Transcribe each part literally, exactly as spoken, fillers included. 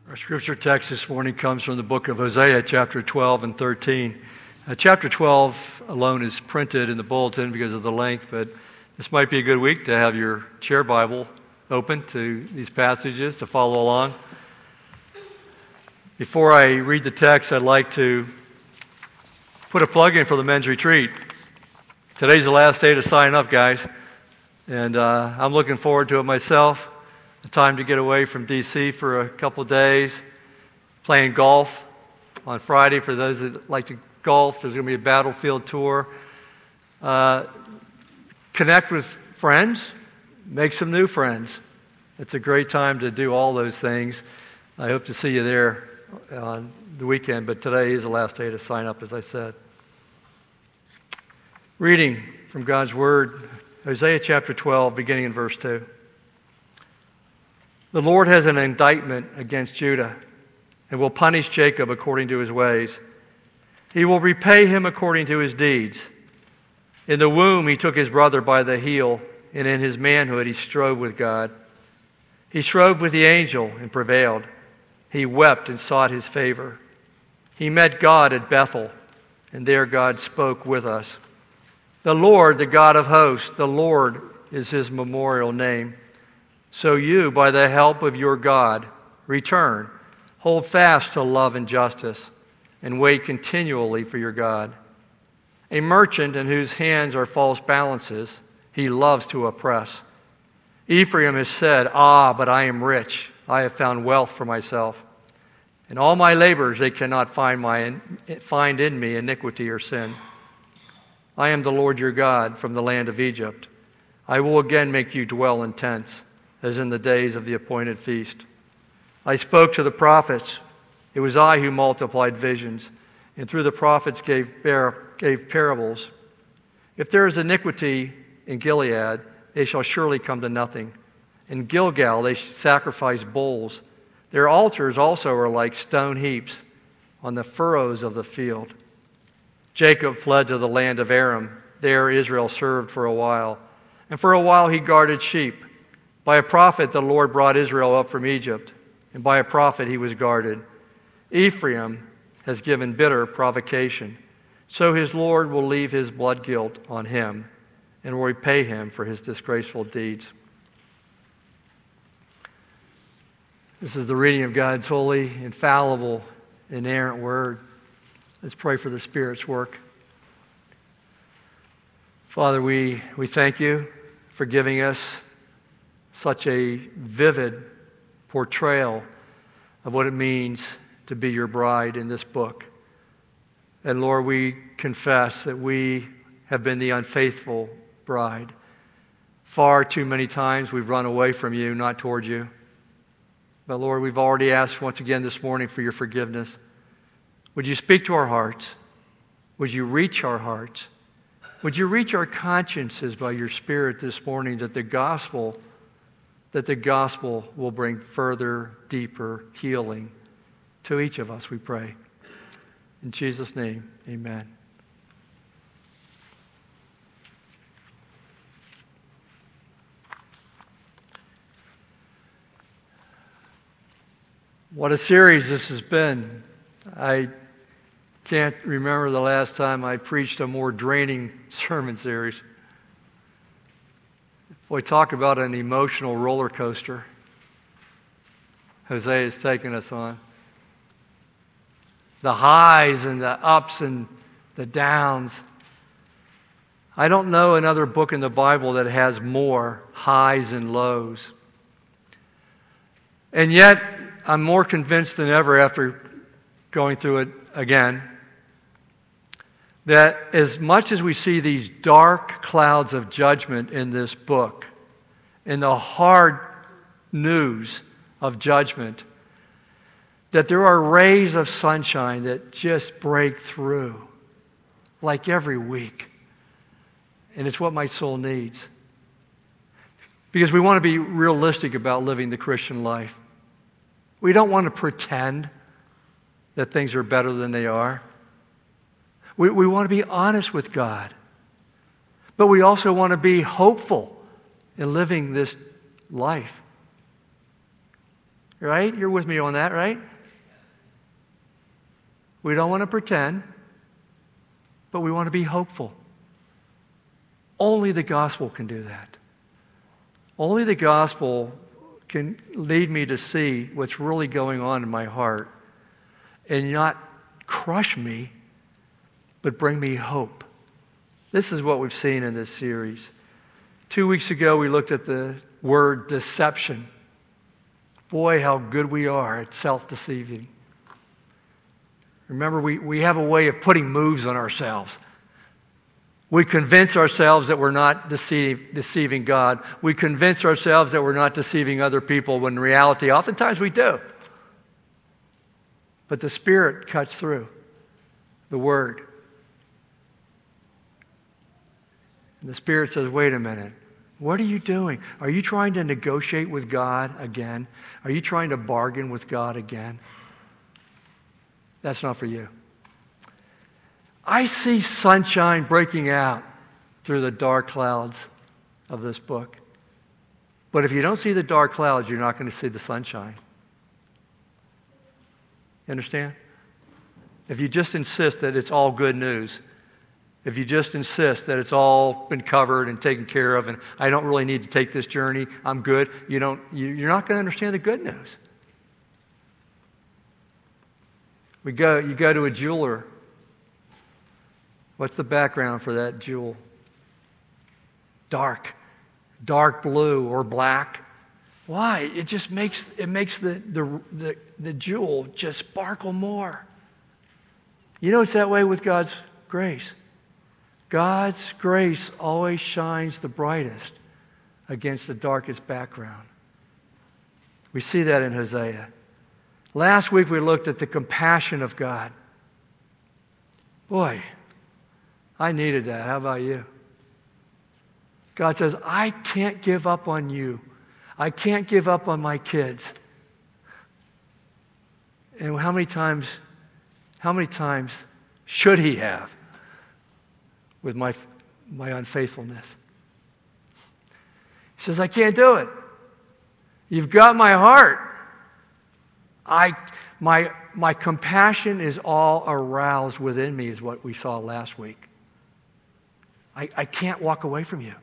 Our scripture text this morning comes from the book of Hosea, chapter twelve and thirteen. Uh, chapter twelve alone is printed in the bulletin because of the length, but this might be a good week to have your chair Bible open to these passages to follow along. Before I read the text, I'd like to put a plug in for the men's retreat. Today's the last day to sign up, guys, and uh, I'm looking forward to it myself. The time to get away from D C for a couple of days, playing golf on Friday. For those that like to golf, there's going to be a battlefield tour. Uh, connect with friends, make some new friends. It's a great time to do all those things. I hope to see you there on the weekend, but today is the last day to sign up, as I said. Reading from God's Word, Hosea chapter twelve, beginning in verse two. The Lord has an indictment against Judah and will punish Jacob according to his ways. He will repay him according to his deeds. In the womb he took his brother by the heel, and in his manhood he strove with God. He strove with the angel and prevailed. He wept and sought his favor. He met God at Bethel, and there God spoke with us. The Lord, the God of hosts, the Lord is his memorial name. So you, by the help of your God, return, hold fast to love and justice, and wait continually for your God. A merchant in whose hands are false balances, he loves to oppress. Ephraim has said, "Ah, but I am rich. I have found wealth for myself. In all my labors they cannot find, my, find in me iniquity or sin. I am the Lord your God from the land of Egypt. I will again make you dwell in tents, as in the days of the appointed feast. I spoke to the prophets. It was I who multiplied visions, and through the prophets gave, bar- gave parables. If there is iniquity in Gilead, they shall surely come to nothing. In Gilgal they sacrifice bulls. Their altars also are like stone heaps on the furrows of the field. Jacob fled to the land of Aram. There Israel served for a while, and for a while he guarded sheep. By a prophet the Lord brought Israel up from Egypt, and by a prophet he was guarded. Ephraim has given bitter provocation, so his Lord will leave his blood guilt on him and will repay him for his disgraceful deeds. This is the reading of God's holy, infallible, inerrant word. Let's pray for the Spirit's work. Father, we, we thank you for giving us such a vivid portrayal of what it means to be your bride in this book. And Lord, we confess that we have been the unfaithful bride. Far too many times we've run away from you, not toward you. But Lord, we've already asked once again this morning for your forgiveness. Would you speak to our hearts? Would you reach our hearts? Would you reach our consciences by your Spirit this morning, that the gospel that the gospel will bring further, deeper healing to each of us, we pray. In Jesus' name, amen. What a series this has been. I can't remember the last time I preached a more draining sermon series. Boy, talk about an emotional roller coaster Hosea has taken us on. The highs and the ups and the downs. I don't know another book in the Bible that has more highs and lows. And yet, I'm more convinced than ever after going through it again, that as much as we see these dark clouds of judgment in this book, in the hard news of judgment, that there are rays of sunshine that just break through, like every week. And it's what my soul needs. Because we want to be realistic about living the Christian life. We don't want to pretend that things are better than they are. We, we want to be honest with God. But we also want to be hopeful in living this life. Right? You're with me on that, right? We don't want to pretend, but we want to be hopeful. Only the gospel can do that. Only the gospel can lead me to see what's really going on in my heart and not crush me, but bring me hope. This is what we've seen in this series. Two weeks ago, we looked at the word deception. Boy, how good we are at self-deceiving. Remember, we, we have a way of putting moves on ourselves. We convince ourselves that we're not deceive, deceiving God. We convince ourselves that we're not deceiving other people when in reality, oftentimes we do. But the Spirit cuts through the Word. And the Spirit says, wait a minute. What are you doing? Are you trying to negotiate with God again? Are you trying to bargain with God again? That's not for you. I see sunshine breaking out through the dark clouds of this book. But if you don't see the dark clouds, you're not going to see the sunshine. You understand? If you just insist that it's all good news, if you just insist that it's all been covered and taken care of and I don't really need to take this journey, I'm good, you don't, you, you're not going to understand the good news. We go, you go to a jeweler. What's the background for that jewel? Dark. Dark blue or black. Why? It just makes it makes the, the, the, the jewel just sparkle more. You know it's that way with God's grace. God's grace always shines the brightest against the darkest background. We see that in Hosea. Last week we looked at the compassion of God. Boy, I needed that. How about you? God says, I can't give up on you. I can't give up on my kids. And how many times, how many times should He have with my, my unfaithfulness? He says, I can't do it. You've got my heart. I, my, my compassion is all aroused within me, is what we saw last week. I, I can't walk away from you.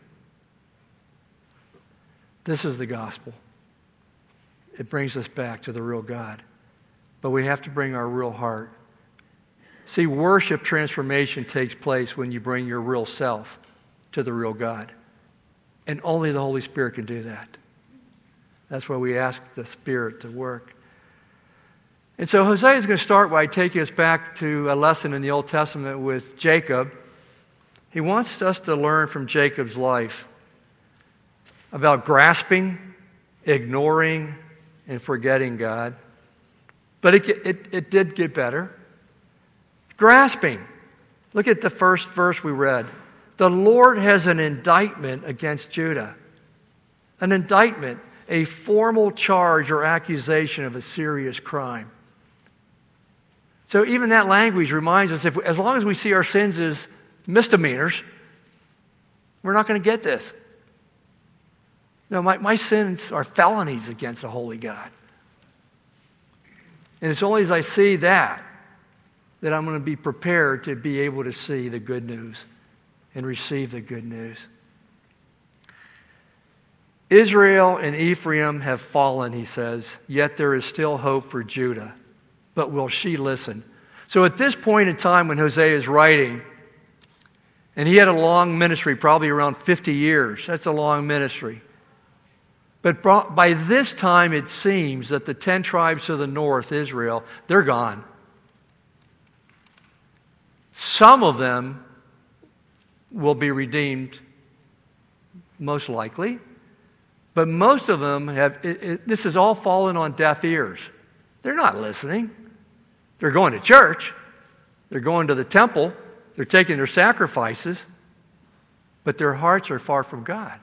This is the gospel. It brings us back to the real God. But we have to bring our real heart. See, worship transformation takes place when you bring your real self to the real God. And only the Holy Spirit can do that. That's why we ask the Spirit to work. And so Hosea is going to start by taking us back to a lesson in the Old Testament with Jacob. He wants us to learn from Jacob's life about grasping, ignoring, and forgetting God. But it, it, it did get better. Grasping. Look at the first verse we read. The Lord has an indictment against Judah. An indictment, a formal charge or accusation of a serious crime. So even that language reminds us, if as long as we see our sins as misdemeanors, we're not going to get this. No, my, my sins are felonies against a holy God. And it's only as I see that that I'm going to be prepared to be able to see the good news and receive the good news. Israel and Ephraim have fallen, he says, yet there is still hope for Judah. But will she listen? So at this point in time when Hosea is writing, and he had a long ministry, probably around fifty years. That's a long ministry. But by this time, it seems that the ten tribes to the north, Israel, they're gone. Some of them will be redeemed, most likely. But most of them have, it, it, this has all fallen on deaf ears. They're not listening. They're going to church. They're going to the temple. They're taking their sacrifices. But their hearts are far from God.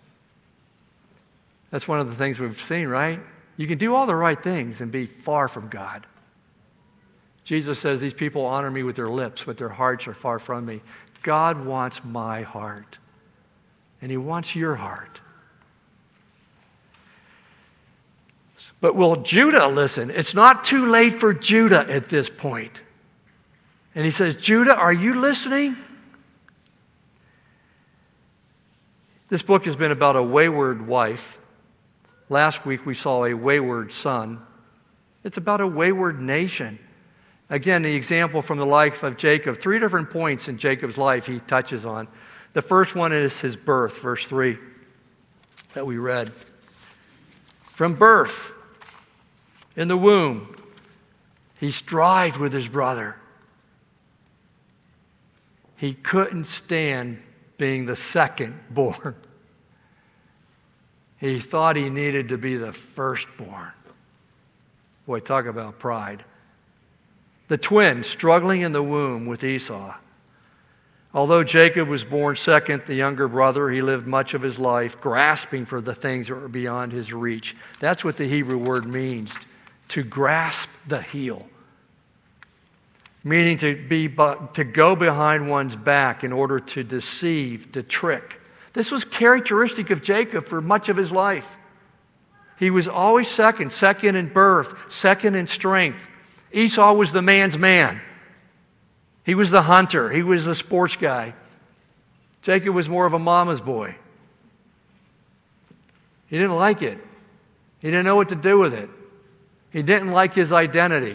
That's one of the things we've seen, right? You can do all the right things and be far from God. Jesus says, these people honor me with their lips, but their hearts are far from me. God wants my heart. And He wants your heart. But will Judah listen? It's not too late for Judah at this point. And he says, Judah, are you listening? This book has been about a wayward wife. Last week we saw a wayward son. It's about a wayward nation. Again, the example from the life of Jacob. Three different points in Jacob's life he touches on. The first one is his birth, verse three, that we read. From birth, in the womb, he strived with his brother. He couldn't stand being the second born. He thought he needed to be the firstborn. Boy, talk about pride. The twin struggling in the womb with Esau. Although Jacob was born second, the younger brother, he lived much of his life grasping for the things that were beyond his reach. That's what the Hebrew word means, to grasp the heel. Meaning to be to go behind one's back in order to deceive, to trick. This was characteristic of Jacob for much of his life. He was always second, second in birth, second in strength. Esau was the man's man. He was the hunter. He was the sports guy. Jacob was more of a mama's boy. He didn't like it. He didn't know what to do with it. He didn't like his identity.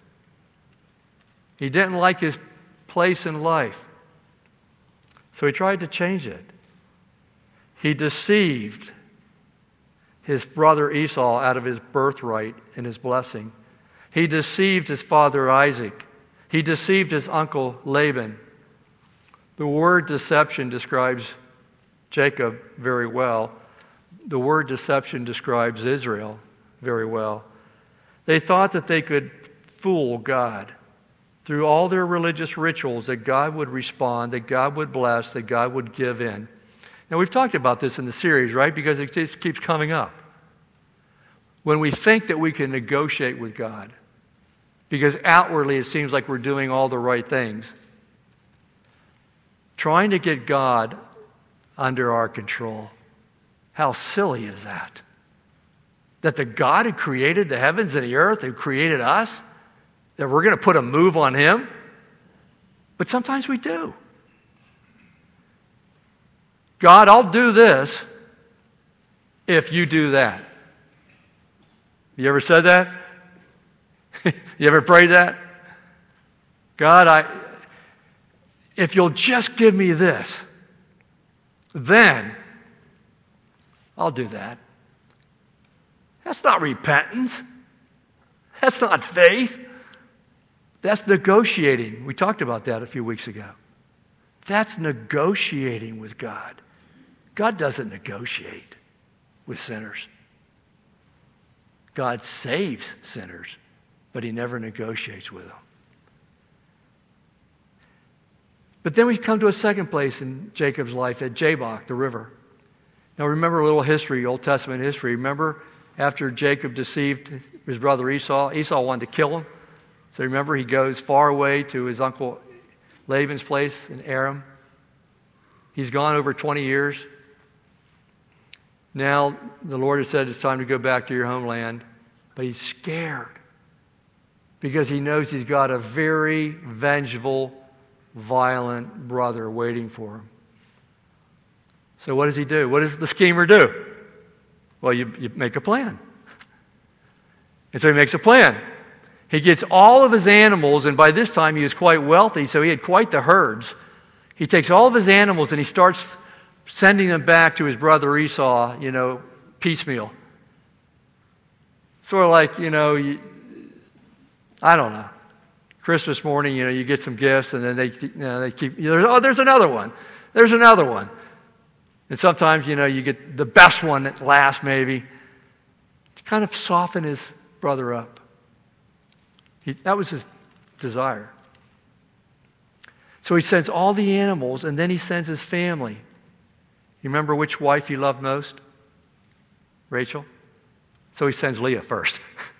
He didn't like his place in life. So he tried to change it. He deceived his brother Esau out of his birthright and his blessing. He deceived his father Isaac. He deceived his uncle Laban. The word deception describes Jacob very well. The word deception describes Israel very well. They thought that they could fool God through all their religious rituals, that God would respond, that God would bless, that God would give in. Now, we've talked about this in the series, right? Because it just keeps coming up. When we think that we can negotiate with God, because outwardly it seems like we're doing all the right things, trying to get God under our control. How silly is that? That the God who created the heavens and the earth, who created us, that we're going to put a move on him? But sometimes we do. God, I'll do this if you do that. You ever said that? You ever prayed that? God, I, if you'll just give me this, then I'll do that. That's not repentance. That's not faith. That's negotiating. We talked about that a few weeks ago. That's negotiating with God. God doesn't negotiate with sinners. God saves sinners, but he never negotiates with them. But then we come to a second place in Jacob's life at Jabbok, the river. Now remember a little history, Old Testament history. Remember after Jacob deceived his brother Esau, Esau wanted to kill him. So remember he goes far away to his uncle Laban's place in Aram. He's gone over twenty years. Now the Lord has said it's time to go back to your homeland. But he's scared because he knows he's got a very vengeful, violent brother waiting for him. So what does he do? What does the schemer do? Well, you, you make a plan. And so he makes a plan. He gets all of his animals, and by this time he was quite wealthy, so he had quite the herds. He takes all of his animals and he starts sending them back to his brother Esau, you know, piecemeal. Sort of like, you know, you, I don't know. Christmas morning, you know, you get some gifts, and then they, you know, they keep. You know, oh, there's another one. There's another one. And sometimes, you know, you get the best one at last, maybe, to kind of soften his brother up. He, that was his desire. So he sends all the animals, and then he sends his family. You remember which wife he loved most? Rachel? So he sends Leah first.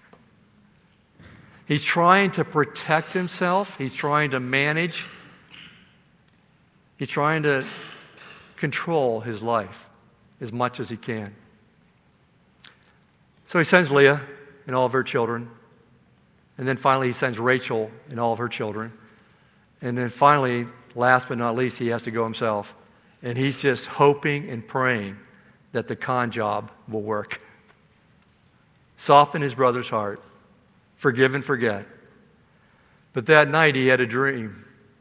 He's trying to protect himself. He's trying to manage. He's trying to control his life as much as he can. So he sends Leah, and all of her children. And then finally he sends Rachel and all of her children. And then finally, last but not least, he has to go himself. And he's just hoping and praying that the con job will work. Soften his brother's heart. Forgive and forget. But that night he had a dream.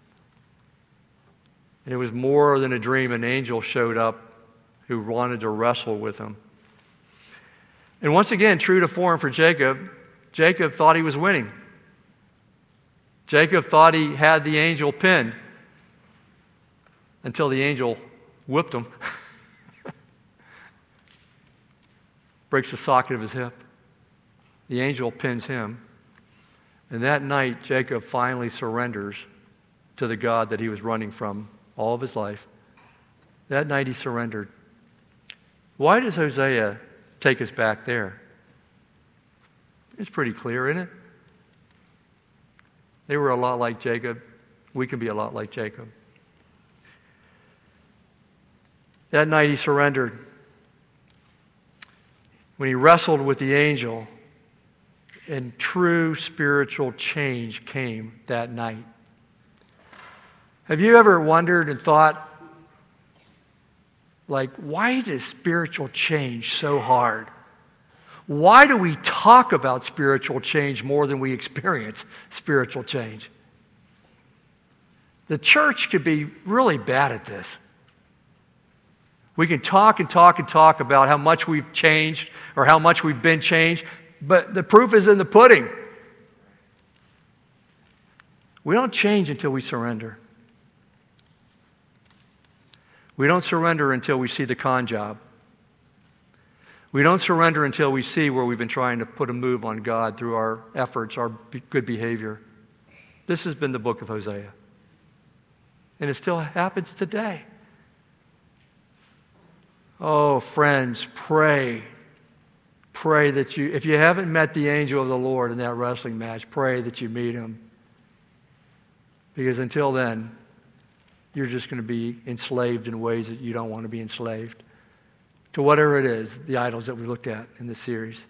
And it was more than a dream. An angel showed up who wanted to wrestle with him. And once again, true to form for Jacob, Jacob thought he was winning. Jacob thought he had the angel pinned until the angel whipped him. Breaks the socket of his hip. The angel pins him. And that night, Jacob finally surrenders to the God that he was running from all of his life. That night he surrendered. Why does Hosea take us back there? It's pretty clear, isn't it? They were a lot like Jacob. We can be a lot like Jacob. That night he surrendered. When he wrestled with the angel, and true spiritual change came that night. Have you ever wondered and thought, like, why is spiritual change so hard? Why do we talk about spiritual change more than we experience spiritual change? The church could be really bad at this. We can talk and talk and talk about how much we've changed or how much we've been changed, but the proof is in the pudding. We don't change until we surrender. We don't surrender until we see the con job. We don't surrender until we see where we've been trying to put a move on God through our efforts, our good behavior. This has been the book of Hosea. And it still happens today. Oh, friends, pray. Pray that you, if you haven't met the angel of the Lord in that wrestling match, pray that you meet him. Because until then, you're just going to be enslaved in ways that you don't want to be enslaved to whatever it is, the idols that we looked at in this series.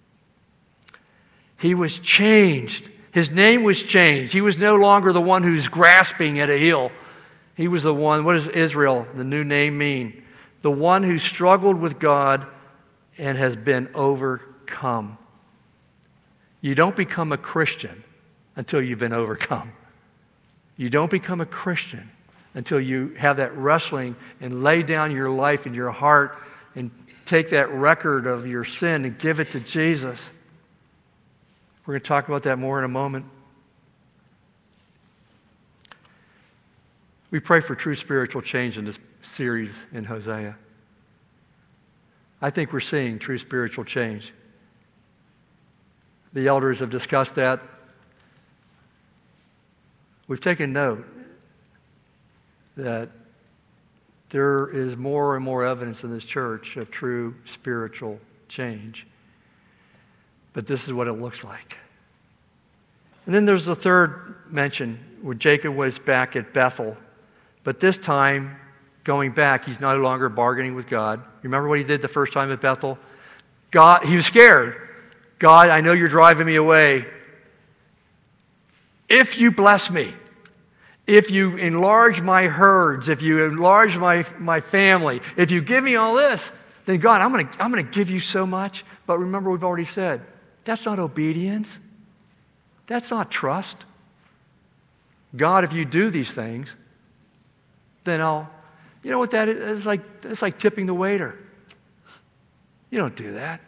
He was changed. His name was changed. He was no longer the one who's grasping at a heel. He was the one, what does Israel, the new name, mean? The one who struggled with God and has been overcome. You don't become a Christian until you've been overcome. You don't become a Christian until you have that wrestling and lay down your life and your heart and take that record of your sin and give it to Jesus. We're going to talk about that more in a moment. We pray for true spiritual change in this series in Hosea. I think we're seeing true spiritual change. The elders have discussed that. We've taken note that there is more and more evidence in this church of true spiritual change. But this is what it looks like. And then there's the third mention where Jacob was back at Bethel. But this time, going back, he's no longer bargaining with God. You remember what he did the first time at Bethel? God, he was scared. God, I know you're driving me away. If you bless me, if you enlarge my herds, if you enlarge my, my family, if you give me all this, then God, I'm going to I'm going to give you so much. But remember, we've already said, that's not obedience. That's not trust. God, if you do these things, then I'll, you know what that is? It's like, it's like tipping the waiter. You don't do that.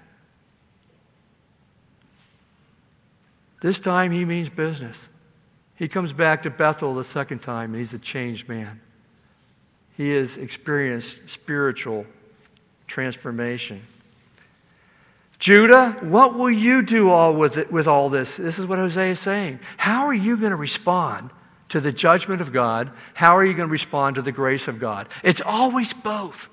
This time he means business. He comes back to Bethel the second time, and he's a changed man. He has experienced spiritual transformation. Judah, what will you do all with it, with all this? This is what Hosea is saying. How are you going to respond to the judgment of God? How are you going to respond to the grace of God? It's always both.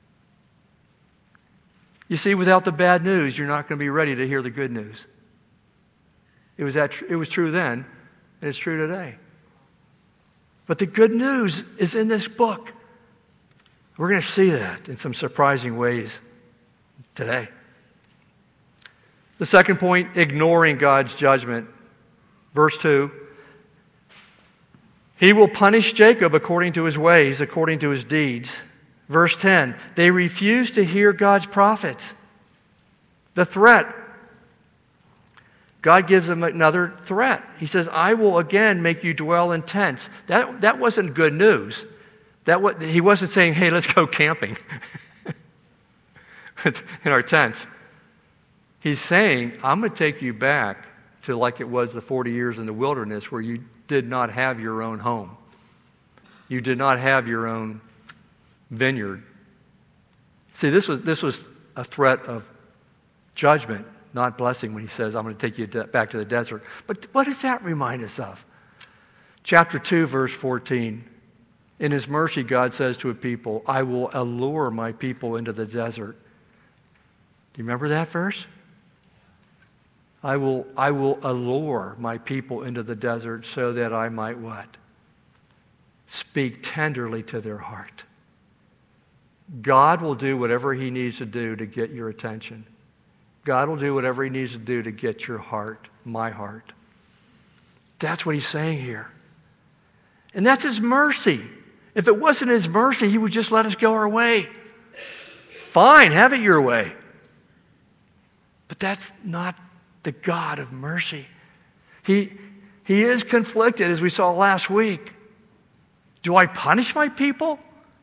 You see, without the bad news, you're not going to be ready to hear the good news. It was, that, it was true then, and it's true today. But the good news is in this book. We're going to see that in some surprising ways today. The second point, ignoring God's judgment. Verse two, he will punish Jacob according to his ways, according to his deeds. Verse ten, they refuse to hear God's prophets. The threat. God gives them another threat. He says, I will again make you dwell in tents. That, that wasn't good news. That was, he wasn't saying, hey, let's go camping in our tents. He's saying, I'm going to take you back to like it was the forty years in the wilderness where you did not have your own home. You did not have your own vineyard. See, this was, this was a threat of judgment, not blessing, when he says, I'm going to take you back to the desert. But what does that remind us of? Chapter two, verse fourteen. In his mercy, God says to a people, I will allure my people into the desert. Do you remember that verse? I will, I will allure my people into the desert so that I might what? Speak tenderly to their heart. God will do whatever he needs to do to get your attention. God will do whatever he needs to do to get your heart, my heart. That's what he's saying here. And that's his mercy. If it wasn't his mercy, he would just let us go our way. Fine, have it your way. But that's not the God of mercy. He, he is conflicted, as we saw last week. Do I punish my people?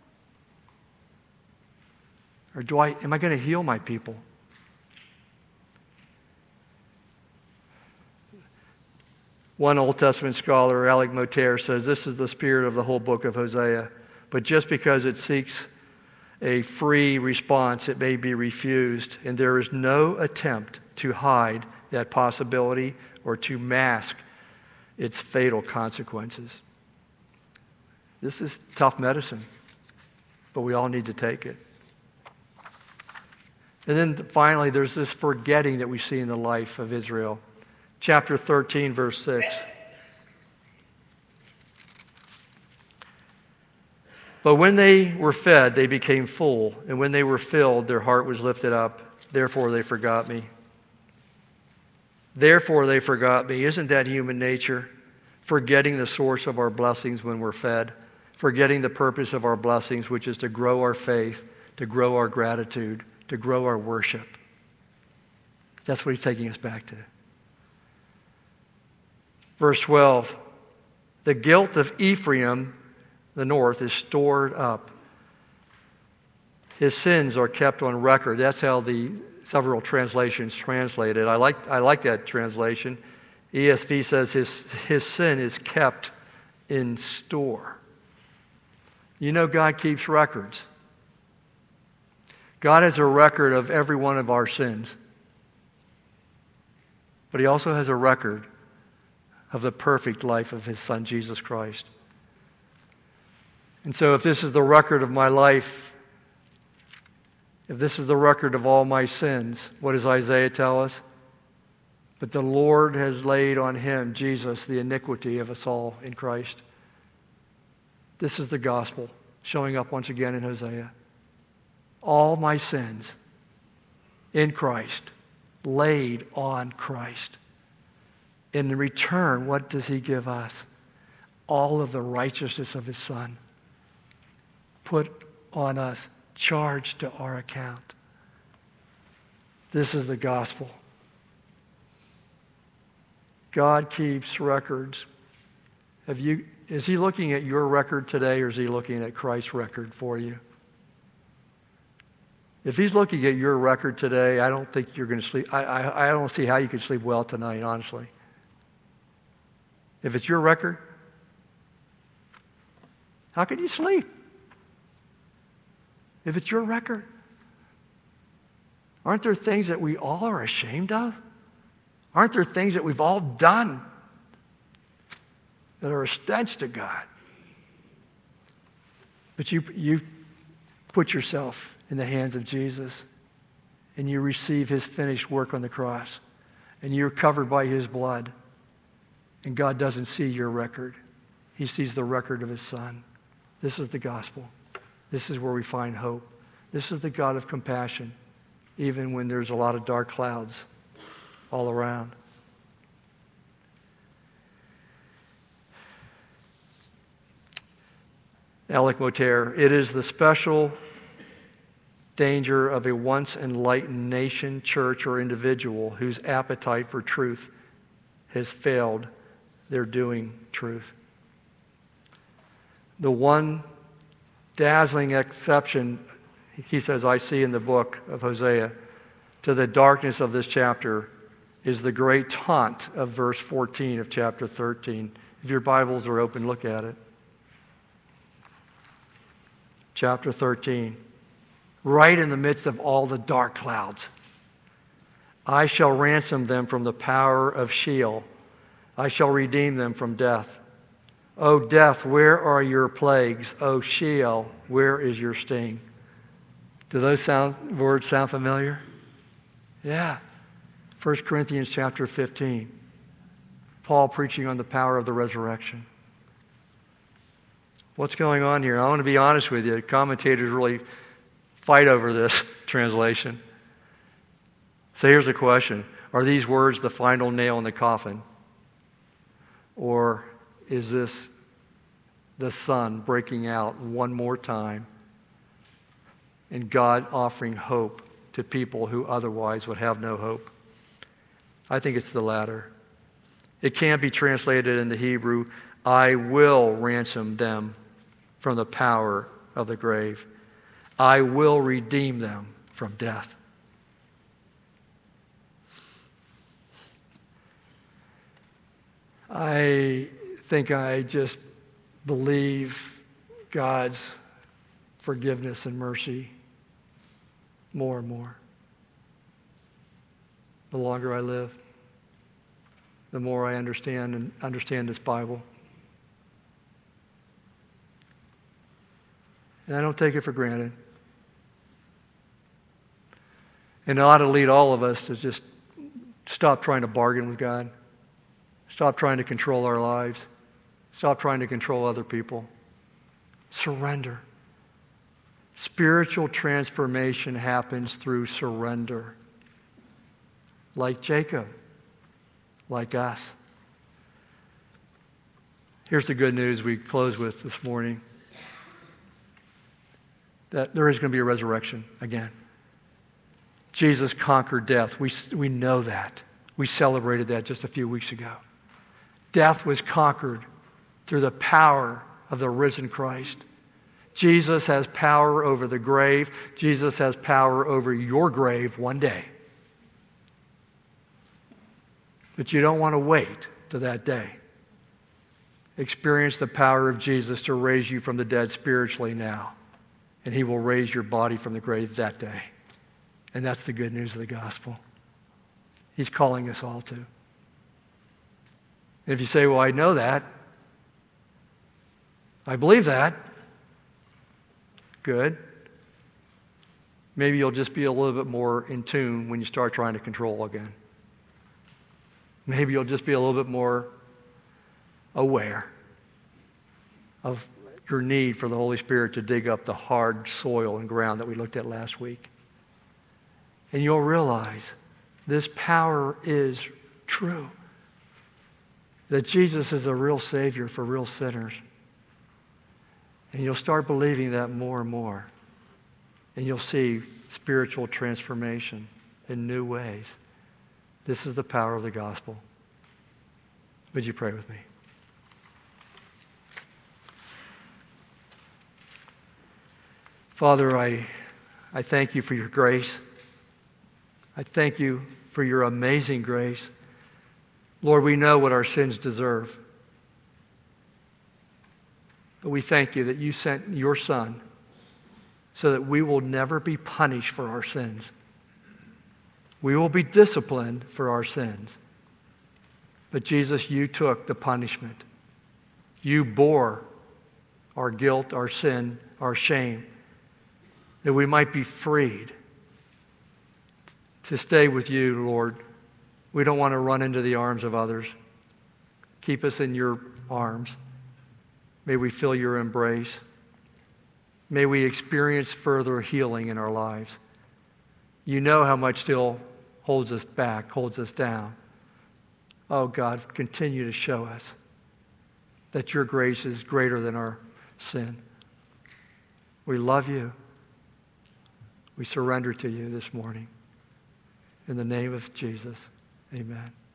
Or do I, am I going to heal my people? One Old Testament scholar, Alec Motair, says this is the spirit of the whole book of Hosea. But just because it seeks a free response, it may be refused, and there is no attempt to hide that possibility or to mask its fatal consequences. This is tough medicine, but we all need to take it. And then finally, there's this forgetting that we see in the life of Israel. Chapter thirteen, verse six. But when they were fed, they became full, and when they were filled, their heart was lifted up. Therefore, they forgot me. Therefore, they forgot me. Isn't that human nature? Forgetting the source of our blessings when we're fed. Forgetting the purpose of our blessings, which is to grow our faith, to grow our gratitude, to grow our worship. That's what he's taking us back to. Verse twelve, the guilt of Ephraim, the north, is stored up. His sins are kept on record. That's how the several translations translate it. I like, I like that translation. E S V says his, his sin is kept in store. You know God keeps records. God has a record of every one of our sins. But he also has a record of the perfect life of his Son, Jesus Christ. And so if this is the record of my life, if this is the record of all my sins, what does Isaiah tell us? But the Lord has laid on him, Jesus, the iniquity of us all in Christ. This is the gospel showing up once again in Hosea. All my sins in Christ, laid on Christ. In return, what does he give us? All of the righteousness of his Son put on us, charged to our account. This is the gospel. God keeps records. Have you, is he looking at your record today, or is he looking at Christ's record for you? If he's looking at your record today, I don't think you're going to sleep. I, I, I don't see how you could sleep well tonight, honestly. If it's your record, how can you sleep? If it's your record, aren't there things that we all are ashamed of? Aren't there things that we've all done that are a stench to God? But you, you put yourself in the hands of Jesus, and you receive his finished work on the cross, and you're covered by his blood, and God doesn't see your record. He sees the record of his Son. This is the gospel. This is where we find hope. This is the God of compassion, even when there's a lot of dark clouds all around. Alec Motaire, it is the special danger of a once enlightened nation, church, or individual whose appetite for truth has failed their doing truth. The one dazzling exception, he says, I see in the book of Hosea to the darkness of this chapter is the great taunt of verse fourteen of chapter thirteen. If your Bibles are open, look at it. Chapter thirteen. Right in the midst of all the dark clouds. I shall ransom them from the power of Sheol. I shall redeem them from death. O death, where are your plagues? O Sheol, where is your sting? Do those sound, words sound familiar? Yeah. First Corinthians chapter fifteen. Paul preaching on the power of the resurrection. What's going on here? I want to be honest with you. Commentators really fight over this translation. So here's the question. Are these words the final nail in the coffin? Or is this the sun breaking out one more time and God offering hope to people who otherwise would have no hope? I think it's the latter. It can be translated in the Hebrew, I will ransom them from the power of the grave. I will redeem them from death. I think I just believe God's forgiveness and mercy more and more. The longer I live, the more I understand and understand this Bible. And I don't take it for granted. And it ought to lead all of us to just stop trying to bargain with God. Stop trying to control our lives. Stop trying to control other people. Surrender. Spiritual transformation happens through surrender. Like Jacob. Like us. Here's the good news we close with this morning. That there is going to be a resurrection again. Jesus conquered death. We, we know that. We celebrated that just a few weeks ago. Death was conquered through the power of the risen Christ. Jesus has power over the grave. Jesus has power over your grave one day. But you don't want to wait to that day. Experience the power of Jesus to raise you from the dead spiritually now. And he will raise your body from the grave that day. And that's the good news of the gospel. He's calling us all to. And if you say, well, I know that. I believe that. Good. Maybe you'll just be a little bit more in tune when you start trying to control again. Maybe you'll just be a little bit more aware of your need for the Holy Spirit to dig up the hard soil and ground that we looked at last week. And you'll realize this power is true. That Jesus is a real Savior for real sinners. And you'll start believing that more and more. And you'll see spiritual transformation in new ways. This is the power of the gospel. Would you pray with me? Father, I, I thank you for your grace. I thank you for your amazing grace. Lord, we know what our sins deserve. But we thank you that you sent your Son so that we will never be punished for our sins. We will be disciplined for our sins. But Jesus, you took the punishment. You bore our guilt, our sin, our shame, that we might be freed to stay with you, Lord. We don't want to run into the arms of others. Keep us in your arms. May we feel your embrace. May we experience further healing in our lives. You know how much still holds us back, holds us down. Oh God, continue to show us that your grace is greater than our sin. We love you. We surrender to you this morning. In the name of Jesus, amen.